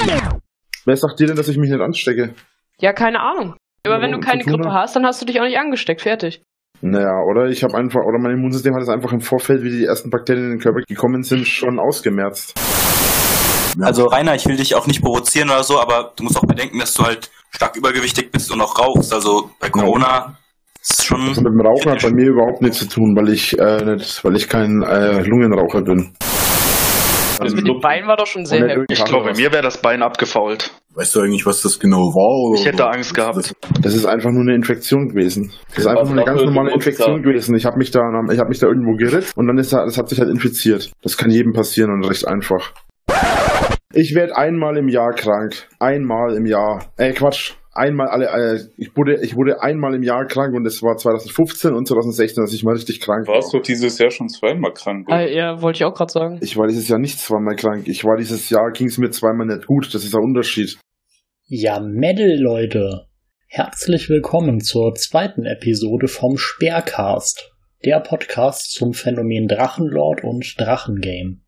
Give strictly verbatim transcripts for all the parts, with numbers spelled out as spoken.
Wer sagt dir denn, dass ich mich nicht anstecke? Ja, keine Ahnung. Aber Ja, wenn du keine Grippe hast, dann hast du dich auch nicht angesteckt. Fertig. Naja, oder ich habe einfach, oder mein Immunsystem hat es einfach im Vorfeld, wie die ersten Bakterien in den Körper gekommen sind, schon ausgemerzt. Also Rainer, ich will dich auch nicht provozieren oder so, aber du musst auch bedenken, dass du halt stark übergewichtig bist und auch rauchst. Also bei Corona ist schon... Also mit dem Rauchen hat bei mir überhaupt nichts zu tun, weil ich äh, nicht, weil ich kein äh, Lungenraucher bin. Das mit dem Bein war doch schon sehr heftig. Ich glaube, bei mir wäre das Bein abgefault. Weißt du eigentlich, was das genau war? Oder ich hätte oder? Angst gehabt. Das ist einfach nur eine Infektion gewesen. Das ist einfach nur eine ganz normale Infektion gewesen. Ich habe mich da, ich habe mich da irgendwo geritzt und dann ist da, das hat sich halt infiziert. Das kann jedem passieren und recht einfach. Ich werde einmal im Jahr krank. Einmal im Jahr. Ey, Quatsch. Einmal alle, äh, ich wurde, ich wurde einmal im Jahr krank und das war zwanzig fünfzehn und zwanzig sechzehn, dass ich mal richtig krank war. Warst du dieses Jahr schon zweimal krank? Ah, ja, wollte ich auch gerade sagen. Ich war dieses Jahr nicht zweimal krank. Ich war dieses Jahr, ging es mir zweimal nicht gut. Das ist ein Unterschied. Ja, Mädel, Leute. Herzlich willkommen zur zweiten Episode vom Speercast, der Podcast zum Phänomen Drachenlord und Drachengame.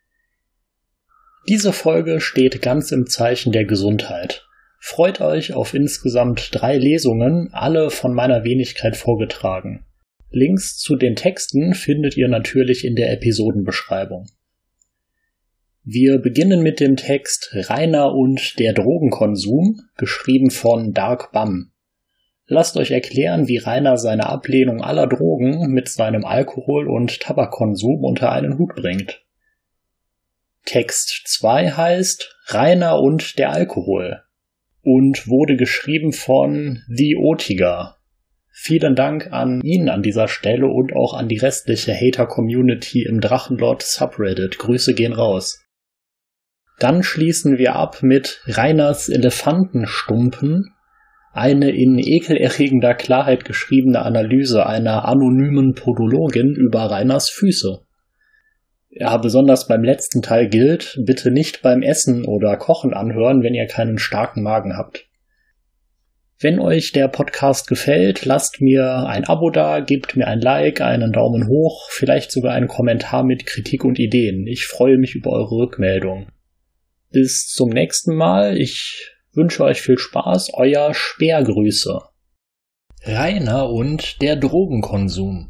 Diese Folge steht ganz im Zeichen der Gesundheit. Freut euch auf insgesamt drei Lesungen, alle von meiner Wenigkeit vorgetragen. Links zu den Texten findet ihr natürlich in der Episodenbeschreibung. Wir beginnen mit dem Text Rainer und der Drogenkonsum, geschrieben von Dark Bum. Lasst euch erklären, wie Rainer seine Ablehnung aller Drogen mit seinem Alkohol- und Tabakkonsum unter einen Hut bringt. Text zwei heißt Rainer und der Alkohol und wurde geschrieben von The Otiger. Vielen Dank an ihn an dieser Stelle und auch an die restliche Hater-Community im Drachenlord-Subreddit. Grüße gehen raus. Dann schließen wir ab mit Rainers Elefantenstumpen, eine in ekelerregender Klarheit geschriebene Analyse einer anonymen Podologin über Rainers Füße. Ja, besonders beim letzten Teil gilt, bitte nicht beim Essen oder Kochen anhören, wenn ihr keinen starken Magen habt. Wenn euch der Podcast gefällt, lasst mir ein Abo da, gebt mir ein Like, einen Daumen hoch, vielleicht sogar einen Kommentar mit Kritik und Ideen. Ich freue mich über eure Rückmeldung. Bis zum nächsten Mal. Ich wünsche euch viel Spaß. Euer Speergrüße. Rainer und der Drogenkonsum.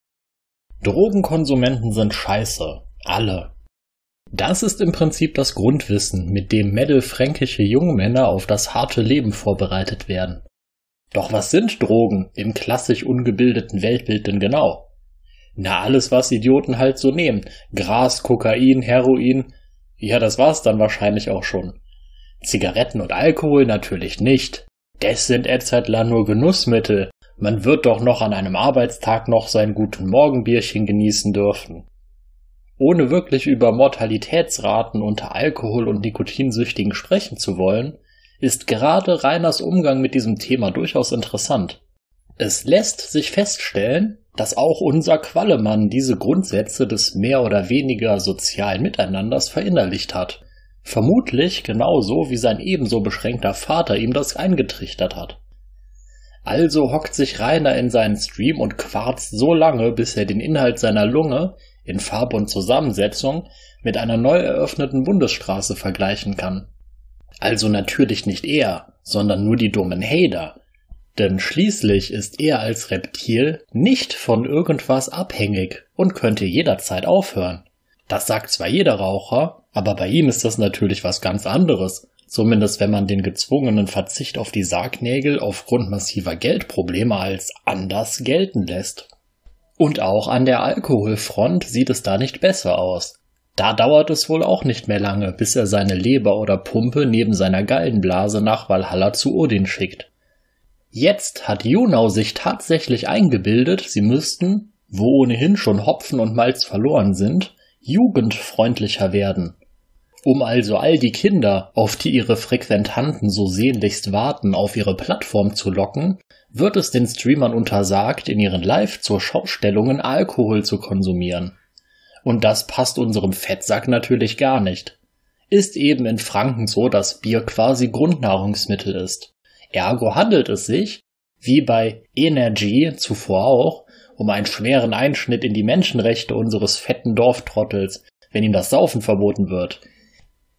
Drogenkonsumenten sind scheiße. Alle. Das ist im Prinzip das Grundwissen, mit dem mädelfränkische Jungmänner auf das harte Leben vorbereitet werden. Doch was sind Drogen im klassisch ungebildeten Weltbild denn genau? Na, alles, was Idioten halt so nehmen. Gras, Kokain, Heroin. Ja, das war's dann wahrscheinlich auch schon. Zigaretten und Alkohol natürlich nicht. Das sind Edzardler nur Genussmittel. Man wird doch noch an einem Arbeitstag noch sein guten Morgenbierchen genießen dürfen. Ohne wirklich über Mortalitätsraten unter Alkohol- und Nikotinsüchtigen sprechen zu wollen, ist gerade Rainers Umgang mit diesem Thema durchaus interessant. Es lässt sich feststellen, dass auch unser Quallemann diese Grundsätze des mehr oder weniger sozialen Miteinanders verinnerlicht hat. Vermutlich genauso wie sein ebenso beschränkter Vater ihm das eingetrichtert hat. Also hockt sich Rainer in seinen Stream und quarzt so lange, bis er den Inhalt seiner Lunge in Farbe und Zusammensetzung mit einer neu eröffneten Bundesstraße vergleichen kann. Also natürlich nicht er, sondern nur die dummen Hater. Denn schließlich ist er als Reptil nicht von irgendwas abhängig und könnte jederzeit aufhören. Das sagt zwar jeder Raucher, aber bei ihm ist das natürlich was ganz anderes. Zumindest wenn man den gezwungenen Verzicht auf die Sargnägel aufgrund massiver Geldprobleme als anders gelten lässt. Und auch an der Alkoholfront sieht es da nicht besser aus. Da dauert es wohl auch nicht mehr lange, bis er seine Leber oder Pumpe neben seiner Gallenblase nach Valhalla zu Odin schickt. Jetzt hat Junau sich tatsächlich eingebildet, sie müssten, wo ohnehin schon Hopfen und Malz verloren sind, jugendfreundlicher werden. Um also all die Kinder, auf die ihre Frequentanten so sehnlichst warten, auf ihre Plattform zu locken, wird es den Streamern untersagt, in ihren Live-zur-Schau-Stellungen Alkohol zu konsumieren. Und das passt unserem Fettsack natürlich gar nicht. Ist eben in Franken so, dass Bier quasi Grundnahrungsmittel ist. Ergo handelt es sich, wie bei Energy zuvor auch, um einen schweren Einschnitt in die Menschenrechte unseres fetten Dorftrottels, wenn ihm das Saufen verboten wird.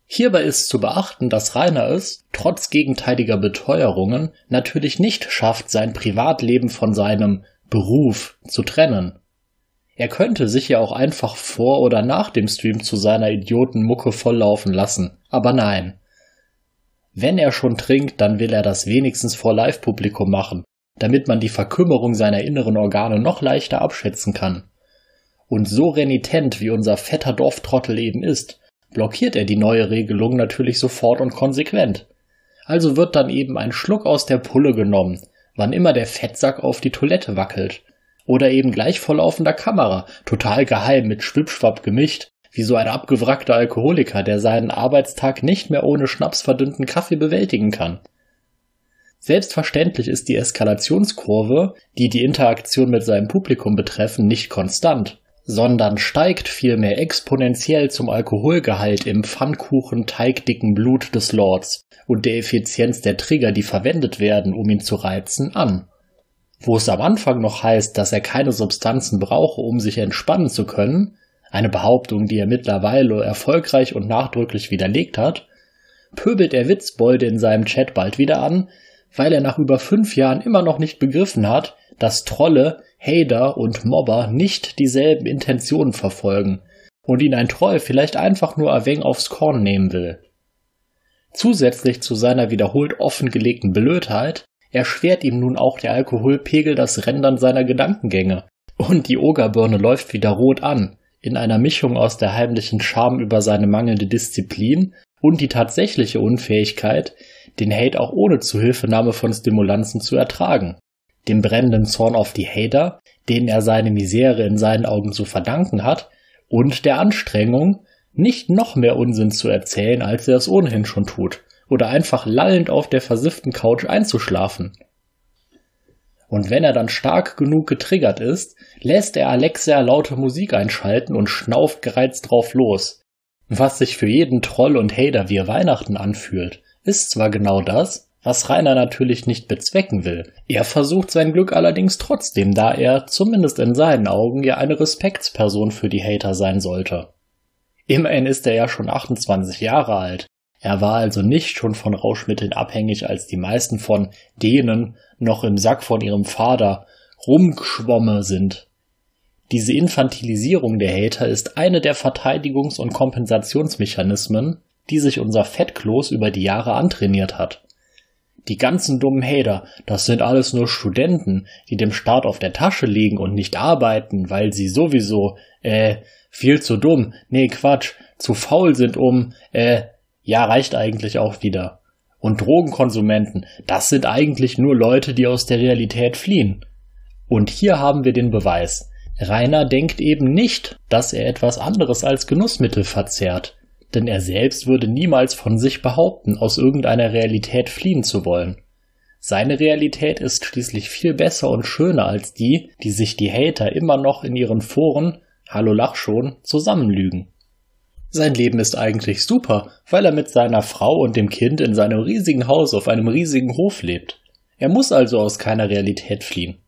Hierbei ist zu beachten, dass Rainer es, trotz gegenteiliger Beteuerungen, natürlich nicht schafft, sein Privatleben von seinem Beruf zu trennen. Er könnte sich ja auch einfach vor oder nach dem Stream zu seiner Idiotenmucke volllaufen lassen, aber nein. Wenn er schon trinkt, dann will er das wenigstens vor Live-Publikum machen, damit man die Verkümmerung seiner inneren Organe noch leichter abschätzen kann. Und so renitent wie unser fetter Dorftrottel eben ist, blockiert er die neue Regelung natürlich sofort und konsequent. Also wird dann eben ein Schluck aus der Pulle genommen, wann immer der Fettsack auf die Toilette wackelt. Oder eben gleich vor laufender Kamera, total geheim mit Schwippschwapp gemischt, wie so ein abgewrackter Alkoholiker, der seinen Arbeitstag nicht mehr ohne schnapsverdünnten Kaffee bewältigen kann. Selbstverständlich ist die Eskalationskurve, die die Interaktion mit seinem Publikum betreffen, nicht konstant, sondern steigt vielmehr exponentiell zum Alkoholgehalt im Pfannkuchen-teigdicken Blut des Lords und der Effizienz der Trigger, die verwendet werden, um ihn zu reizen, an. Wo es am Anfang noch heißt, dass er keine Substanzen brauche, um sich entspannen zu können, eine Behauptung, die er mittlerweile erfolgreich und nachdrücklich widerlegt hat, pöbelt er Witzbolde in seinem Chat bald wieder an, weil er nach über fünf Jahren immer noch nicht begriffen hat, dass Trolle, Hater und Mobber nicht dieselben Intentionen verfolgen und ihn ein Troll vielleicht einfach nur ein wenig aufs Korn nehmen will. Zusätzlich zu seiner wiederholt offengelegten Blödheit erschwert ihm nun auch der Alkoholpegel das Rendern seiner Gedankengänge und die Ogerbirne läuft wieder rot an, in einer Mischung aus der heimlichen Scham über seine mangelnde Disziplin und die tatsächliche Unfähigkeit, den Hate auch ohne Zuhilfenahme von Stimulanzen zu ertragen. Dem brennenden Zorn auf die Hater, denen er seine Misere in seinen Augen zu verdanken hat, und der Anstrengung, nicht noch mehr Unsinn zu erzählen, als er es ohnehin schon tut, oder einfach lallend auf der versifften Couch einzuschlafen. Und wenn er dann stark genug getriggert ist, lässt er Alexa laute Musik einschalten und schnauft gereizt drauf los. Was sich für jeden Troll und Hater wie Weihnachten anfühlt, ist zwar genau das, was Rainer natürlich nicht bezwecken will. Er versucht sein Glück allerdings trotzdem, da er, zumindest in seinen Augen, ja eine Respektsperson für die Hater sein sollte. Immerhin ist er ja schon achtundzwanzig Jahre alt. Er war also nicht schon von Rauschmitteln abhängig, als die meisten von denen noch im Sack von ihrem Vater rumgeschwommen sind. Diese Infantilisierung der Hater ist eine der Verteidigungs- und Kompensationsmechanismen, die sich unser Fettkloß über die Jahre antrainiert hat. Die ganzen dummen Hater, das sind alles nur Studenten, die dem Staat auf der Tasche liegen und nicht arbeiten, weil sie sowieso, äh, viel zu dumm, nee Quatsch, zu faul sind um, äh, ja reicht eigentlich auch wieder. Und Drogenkonsumenten, das sind eigentlich nur Leute, die aus der Realität fliehen. Und hier haben wir den Beweis. Rainer denkt eben nicht, dass er etwas anderes als Genussmittel verzehrt. Denn er selbst würde niemals von sich behaupten, aus irgendeiner Realität fliehen zu wollen. Seine Realität ist schließlich viel besser und schöner als die, die sich die Hater immer noch in ihren Foren, hallo lach schon, zusammenlügen. Sein Leben ist eigentlich super, weil er mit seiner Frau und dem Kind in seinem riesigen Haus auf einem riesigen Hof lebt. Er muss also aus keiner Realität fliehen.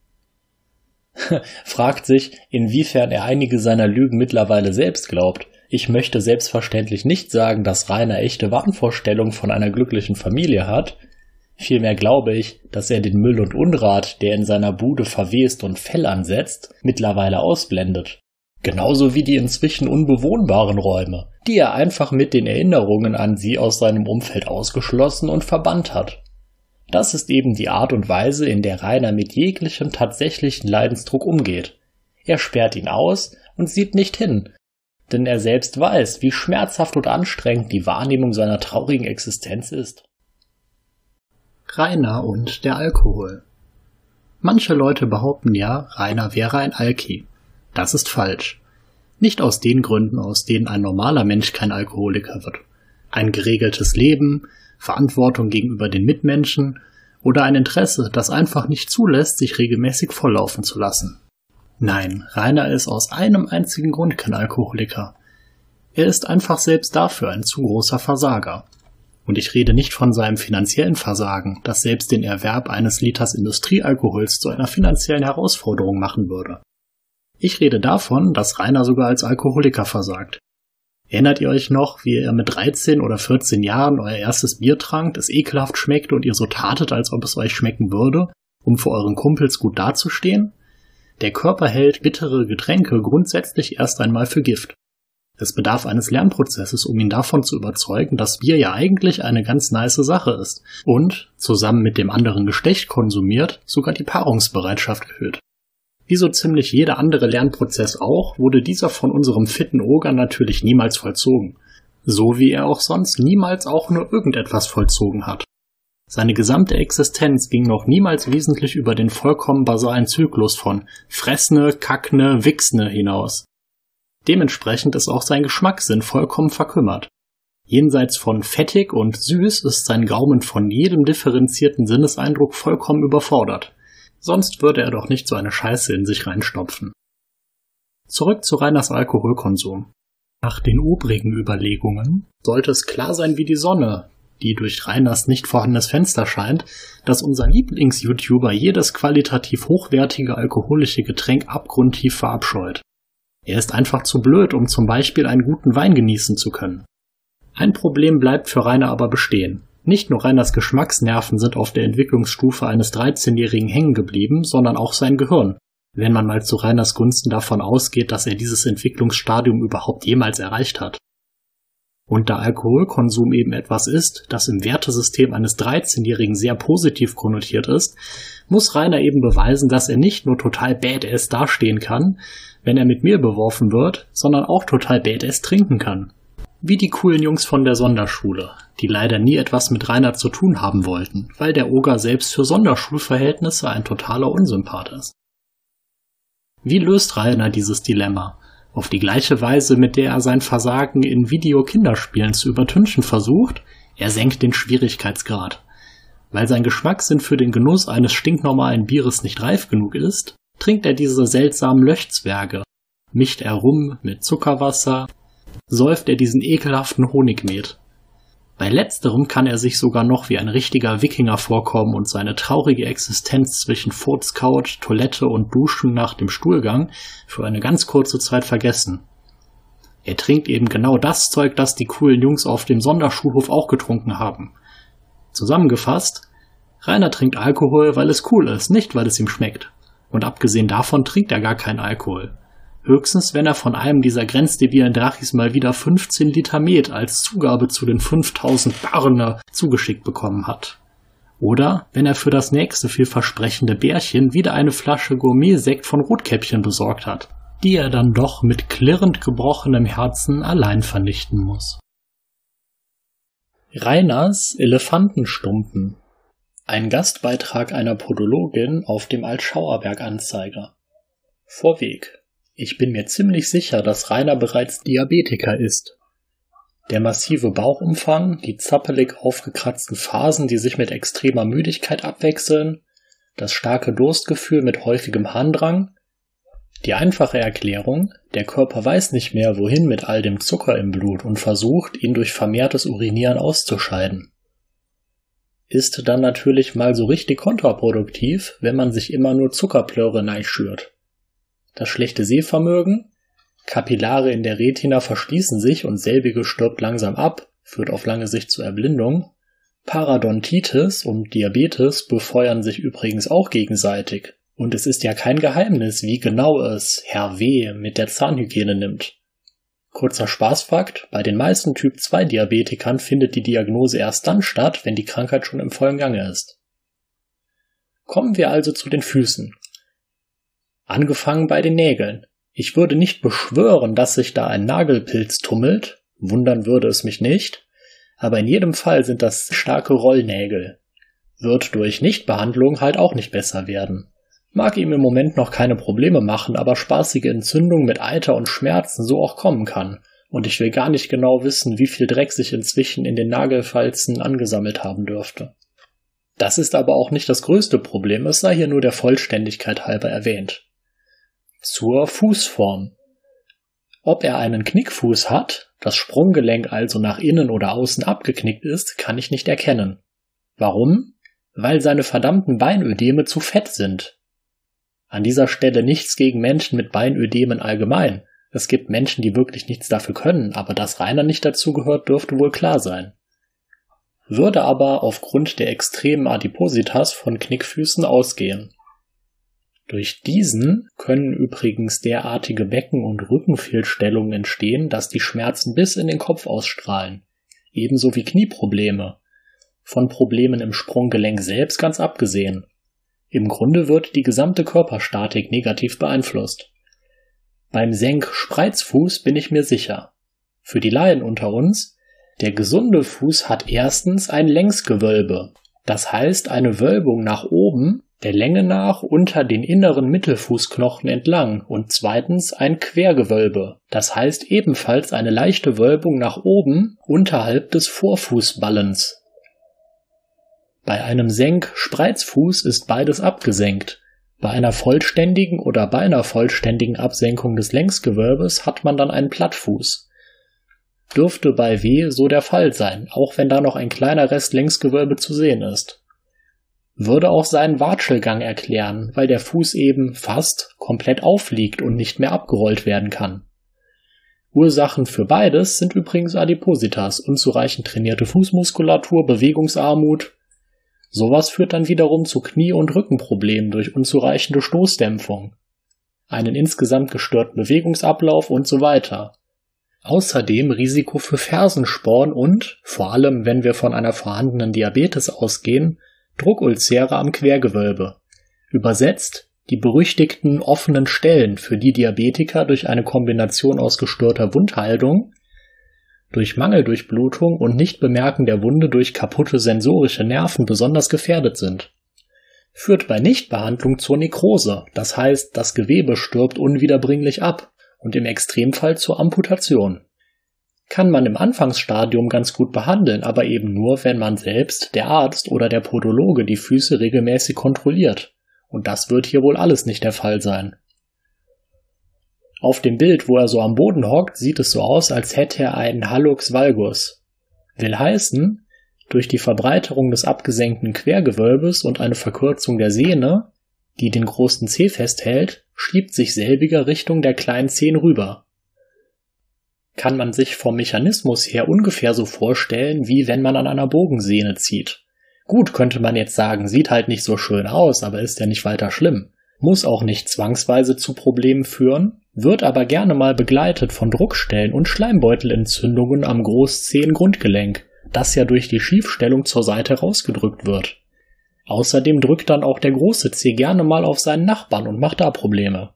Fragt sich, inwiefern er einige seiner Lügen mittlerweile selbst glaubt. Ich möchte selbstverständlich nicht sagen, dass Rainer echte Wahnvorstellungen von einer glücklichen Familie hat. Vielmehr glaube ich, dass er den Müll und Unrat, der in seiner Bude verwest und Fell ansetzt, mittlerweile ausblendet. Genauso wie die inzwischen unbewohnbaren Räume, die er einfach mit den Erinnerungen an sie aus seinem Umfeld ausgeschlossen und verbannt hat. Das ist eben die Art und Weise, in der Rainer mit jeglichem tatsächlichen Leidensdruck umgeht. Er sperrt ihn aus und sieht nicht hin, denn er selbst weiß, wie schmerzhaft und anstrengend die Wahrnehmung seiner traurigen Existenz ist. Rainer und der Alkohol. Manche Leute behaupten ja, Rainer wäre ein Alki. Das ist falsch. Nicht aus den Gründen, aus denen ein normaler Mensch kein Alkoholiker wird. Ein geregeltes Leben, Verantwortung gegenüber den Mitmenschen oder ein Interesse, das einfach nicht zulässt, sich regelmäßig volllaufen zu lassen. Nein, Rainer ist aus einem einzigen Grund kein Alkoholiker. Er ist einfach selbst dafür ein zu großer Versager. Und ich rede nicht von seinem finanziellen Versagen, das selbst den Erwerb eines Liters Industriealkohols zu einer finanziellen Herausforderung machen würde. Ich rede davon, dass Rainer sogar als Alkoholiker versagt. Erinnert ihr euch noch, wie ihr mit dreizehn oder vierzehn Jahren euer erstes Bier trankt, es ekelhaft schmeckte und ihr so tatet, als ob es euch schmecken würde, um für euren Kumpels gut dazustehen? Der Körper hält bittere Getränke grundsätzlich erst einmal für Gift. Es bedarf eines Lernprozesses, um ihn davon zu überzeugen, dass Bier ja eigentlich eine ganz nice Sache ist und, zusammen mit dem anderen Geschlecht konsumiert, sogar die Paarungsbereitschaft erhöht. Wie so ziemlich jeder andere Lernprozess auch, wurde dieser von unserem fitten Oger natürlich niemals vollzogen. So wie er auch sonst niemals auch nur irgendetwas vollzogen hat. Seine gesamte Existenz ging noch niemals wesentlich über den vollkommen basalen Zyklus von Fressne, Kackne, Wichsne hinaus. Dementsprechend ist auch sein Geschmackssinn vollkommen verkümmert. Jenseits von fettig und süß ist sein Gaumen von jedem differenzierten Sinneseindruck vollkommen überfordert. Sonst würde er doch nicht so eine Scheiße in sich reinstopfen. Zurück zu Rainers Alkoholkonsum. Nach den obrigen Überlegungen sollte es klar sein wie die Sonne, die durch Rainers nicht vorhandenes Fenster scheint, dass unser Lieblings-YouTuber jedes qualitativ hochwertige alkoholische Getränk abgrundtief verabscheut. Er ist einfach zu blöd, um zum Beispiel einen guten Wein genießen zu können. Ein Problem bleibt für Rainer aber bestehen. Nicht nur Rainers Geschmacksnerven sind auf der Entwicklungsstufe eines dreizehnjährigen hängen geblieben, sondern auch sein Gehirn, wenn man mal zu Rainers Gunsten davon ausgeht, dass er dieses Entwicklungsstadium überhaupt jemals erreicht hat. Und da Alkoholkonsum eben etwas ist, das im Wertesystem eines dreizehnjährigen sehr positiv konnotiert ist, muss Rainer eben beweisen, dass er nicht nur total badass dastehen kann, wenn er mit Mehl beworfen wird, sondern auch total badass trinken kann. Wie die coolen Jungs von der Sonderschule, die leider nie etwas mit Rainer zu tun haben wollten, weil der Oger selbst für Sonderschulverhältnisse ein totaler Unsympath ist. Wie löst Rainer dieses Dilemma? Auf die gleiche Weise, mit der er sein Versagen in Videokinderspielen zu übertünchen versucht, er senkt den Schwierigkeitsgrad. Weil sein Geschmackssinn für den Genuss eines stinknormalen Bieres nicht reif genug ist, trinkt er diese seltsamen Löschzwerge, mischt er Rum mit Zuckerwasser, säuft er diesen ekelhaften Honigmet. Bei letzterem kann er sich sogar noch wie ein richtiger Wikinger vorkommen und seine traurige Existenz zwischen Furzcouch, Toilette und Duschen nach dem Stuhlgang für eine ganz kurze Zeit vergessen. Er trinkt eben genau das Zeug, das die coolen Jungs auf dem Sonderschulhof auch getrunken haben. Zusammengefasst, Rainer trinkt Alkohol, weil es cool ist, nicht weil es ihm schmeckt. Und abgesehen davon trinkt er gar keinen Alkohol. Höchstens, wenn er von einem dieser grenzdebilen Drachis mal wieder fünfzehn Liter Met als Zugabe zu den fünftausend Barne zugeschickt bekommen hat. Oder wenn er für das nächste vielversprechende Bärchen wieder eine Flasche Gourmet-Sekt von Rotkäppchen besorgt hat, die er dann doch mit klirrend gebrochenem Herzen allein vernichten muss. Rainers Elefantenstumpen. Ein Gastbeitrag einer Podologin auf dem Altschauerberg-Anzeiger. Vorweg. Ich bin mir ziemlich sicher, dass Rainer bereits Diabetiker ist. Der massive Bauchumfang, die zappelig aufgekratzten Phasen, die sich mit extremer Müdigkeit abwechseln, das starke Durstgefühl mit häufigem Harndrang. Die einfache Erklärung, der Körper weiß nicht mehr, wohin mit all dem Zucker im Blut und versucht, ihn durch vermehrtes Urinieren auszuscheiden. Ist dann natürlich mal so richtig kontraproduktiv, wenn man sich immer nur Zuckerplörre neischürt. Das schlechte Sehvermögen, Kapillare in der Retina verschließen sich und selbige stirbt langsam ab, führt auf lange Sicht zur Erblindung. Parodontitis und Diabetes befeuern sich übrigens auch gegenseitig. Und es ist ja kein Geheimnis, wie genau es Herr W. mit der Zahnhygiene nimmt. Kurzer Spaßfakt, bei den meisten Typ zwei Diabetikern findet die Diagnose erst dann statt, wenn die Krankheit schon im vollen Gange ist. Kommen wir also zu den Füßen. Angefangen bei den Nägeln. Ich würde nicht beschwören, dass sich da ein Nagelpilz tummelt, wundern würde es mich nicht, aber in jedem Fall sind das starke Rollnägel. Wird durch Nichtbehandlung halt auch nicht besser werden. Mag ihm im Moment noch keine Probleme machen, aber spaßige Entzündung mit Eiter und Schmerzen so auch kommen kann. Und ich will gar nicht genau wissen, wie viel Dreck sich inzwischen in den Nagelfalzen angesammelt haben dürfte. Das ist aber auch nicht das größte Problem, es sei hier nur der Vollständigkeit halber erwähnt. Zur Fußform. Ob er einen Knickfuß hat, das Sprunggelenk also nach innen oder außen abgeknickt ist, kann ich nicht erkennen. Warum? Weil seine verdammten Beinödeme zu fett sind. An dieser Stelle nichts gegen Menschen mit Beinödemen allgemein, Es gibt Menschen, die wirklich nichts dafür können, aber dass Rainer nicht dazu gehört, dürfte wohl klar sein. Würde aber aufgrund der extremen Adipositas von Knickfüßen ausgehen. Durch diesen können übrigens derartige Becken- und Rückenfehlstellungen entstehen, dass die Schmerzen bis in den Kopf ausstrahlen, ebenso wie Knieprobleme, von Problemen im Sprunggelenk selbst ganz abgesehen. Im Grunde wird die gesamte Körperstatik negativ beeinflusst. Beim Senk-Spreizfuß bin ich mir sicher. Für die Laien unter uns, der gesunde Fuß hat erstens ein Längsgewölbe, das heißt eine Wölbung nach oben, der Länge nach unter den inneren Mittelfußknochen entlang, und zweitens ein Quergewölbe, das heißt ebenfalls eine leichte Wölbung nach oben unterhalb des Vorfußballens. Bei einem Senk-Spreizfuß ist beides abgesenkt. Bei einer vollständigen oder beinahe vollständigen Absenkung des Längsgewölbes hat man dann einen Plattfuß. Dürfte bei W so der Fall sein, auch wenn da noch ein kleiner Rest Längsgewölbe zu sehen ist. Würde auch seinen Watschelgang erklären, weil der Fuß eben fast komplett aufliegt und nicht mehr abgerollt werden kann. Ursachen für beides sind übrigens Adipositas, unzureichend trainierte Fußmuskulatur, Bewegungsarmut. Sowas führt dann wiederum zu Knie- und Rückenproblemen durch unzureichende Stoßdämpfung, einen insgesamt gestörten Bewegungsablauf und so weiter. Außerdem Risiko für Fersensporn und, vor allem wenn wir von einer vorhandenen Diabetes ausgehen, Druckulzere am Quergewölbe. Übersetzt die berüchtigten offenen Stellen, für die Diabetiker durch eine Kombination aus gestörter Wundheilung, durch Mangeldurchblutung und Nichtbemerken der Wunde durch kaputte sensorische Nerven besonders gefährdet sind. Führt bei Nichtbehandlung zur Nekrose, das heißt, das Gewebe stirbt unwiederbringlich ab und im Extremfall zur Amputation. Kann man im Anfangsstadium ganz gut behandeln, aber eben nur, wenn man selbst, der Arzt oder der Podologe die Füße regelmäßig kontrolliert. Und das wird hier wohl alles nicht der Fall sein. Auf dem Bild, wo er so am Boden hockt, sieht es so aus, als hätte er einen Hallux valgus. Will heißen, durch die Verbreiterung des abgesenkten Quergewölbes und eine Verkürzung der Sehne, die den großen Zeh festhält, schiebt sich selbiger Richtung der kleinen Zehen rüber. Kann man sich vom Mechanismus her ungefähr so vorstellen, wie wenn man an einer Bogensehne zieht. Gut, könnte man jetzt sagen, sieht halt nicht so schön aus, aber ist ja nicht weiter schlimm. Muss auch nicht zwangsweise zu Problemen führen, wird aber gerne mal begleitet von Druckstellen und Schleimbeutelentzündungen am Großzehengrundgelenk, das ja durch die Schiefstellung zur Seite rausgedrückt wird. Außerdem drückt dann auch der große Zeh gerne mal auf seinen Nachbarn und macht da Probleme.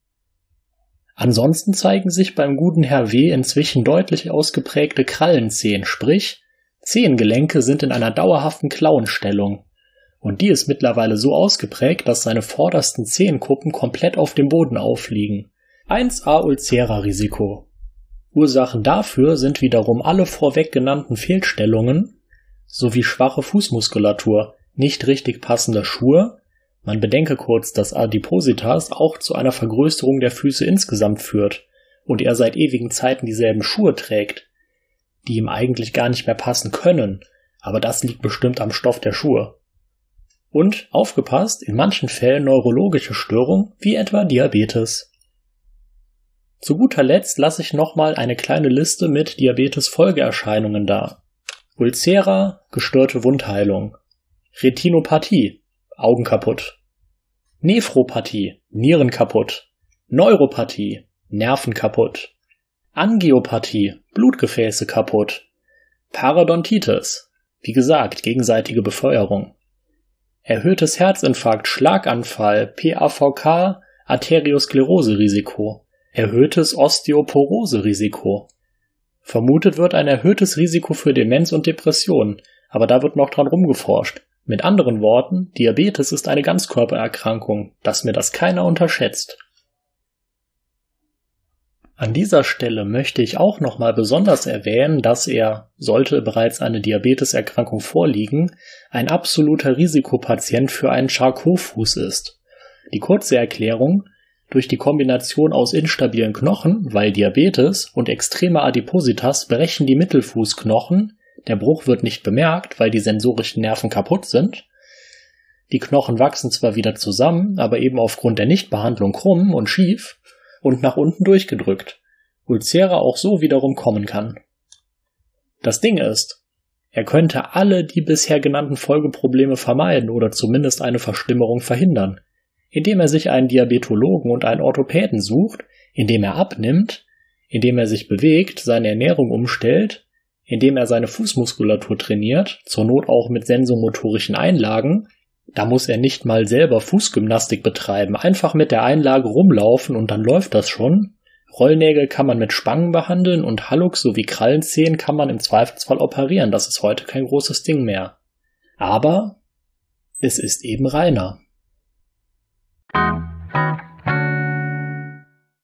Ansonsten zeigen sich beim guten Herr W. inzwischen deutlich ausgeprägte Krallenzehen, sprich, Zehengelenke sind in einer dauerhaften Klauenstellung. Und die ist mittlerweile so ausgeprägt, dass seine vordersten Zehenkuppen komplett auf dem Boden aufliegen. eins a Ulcera-Risiko. Ursachen dafür sind wiederum alle vorweg genannten Fehlstellungen sowie schwache Fußmuskulatur, nicht richtig passende Schuhe. Man bedenke kurz, dass Adipositas auch zu einer Vergrößerung der Füße insgesamt führt und er seit ewigen Zeiten dieselben Schuhe trägt, die ihm eigentlich gar nicht mehr passen können, aber das liegt bestimmt am Stoff der Schuhe. Und, aufgepasst, in manchen Fällen neurologische Störungen, wie etwa Diabetes. Zu guter Letzt lasse ich nochmal eine kleine Liste mit Diabetes-Folgeerscheinungen da. Ulcera, gestörte Wundheilung. Retinopathie, Augen kaputt. Nephropathie, Nieren kaputt. Neuropathie, Nerven kaputt. Angiopathie, Blutgefäße kaputt. Parodontitis, wie gesagt, gegenseitige Befeuerung. Erhöhtes Herzinfarkt, Schlaganfall, P A V K, Arteriosklerose-Risiko. Erhöhtes Osteoporose-Risiko. Vermutet wird ein erhöhtes Risiko für Demenz und Depression, aber da wird noch dran rumgeforscht. Mit anderen Worten, Diabetes ist eine Ganzkörpererkrankung, dass mir das keiner unterschätzt. An dieser Stelle möchte ich auch nochmal besonders erwähnen, dass er, sollte bereits eine Diabeteserkrankung vorliegen, ein absoluter Risikopatient für einen Charcot-Fuß ist. Die kurze Erklärung: Durch die Kombination aus instabilen Knochen, weil Diabetes, und extremer Adipositas brechen die Mittelfußknochen. Der Bruch wird nicht bemerkt, weil die sensorischen Nerven kaputt sind. Die Knochen wachsen zwar wieder zusammen, aber eben aufgrund der Nichtbehandlung krumm und schief und nach unten durchgedrückt. Ulcera auch so wiederum kommen kann. Das Ding ist, er könnte alle die bisher genannten Folgeprobleme vermeiden oder zumindest eine Verschlimmerung verhindern, indem er sich einen Diabetologen und einen Orthopäden sucht, indem er abnimmt, indem er sich bewegt, seine Ernährung umstellt, indem er seine Fußmuskulatur trainiert, zur Not auch mit sensomotorischen Einlagen. Da muss er nicht mal selber Fußgymnastik betreiben, einfach mit der Einlage rumlaufen und dann läuft das schon. Rollnägel kann man mit Spangen behandeln und Hallux sowie Krallenzehen kann man im Zweifelsfall operieren, das ist heute kein großes Ding mehr. Aber es ist eben Rainer.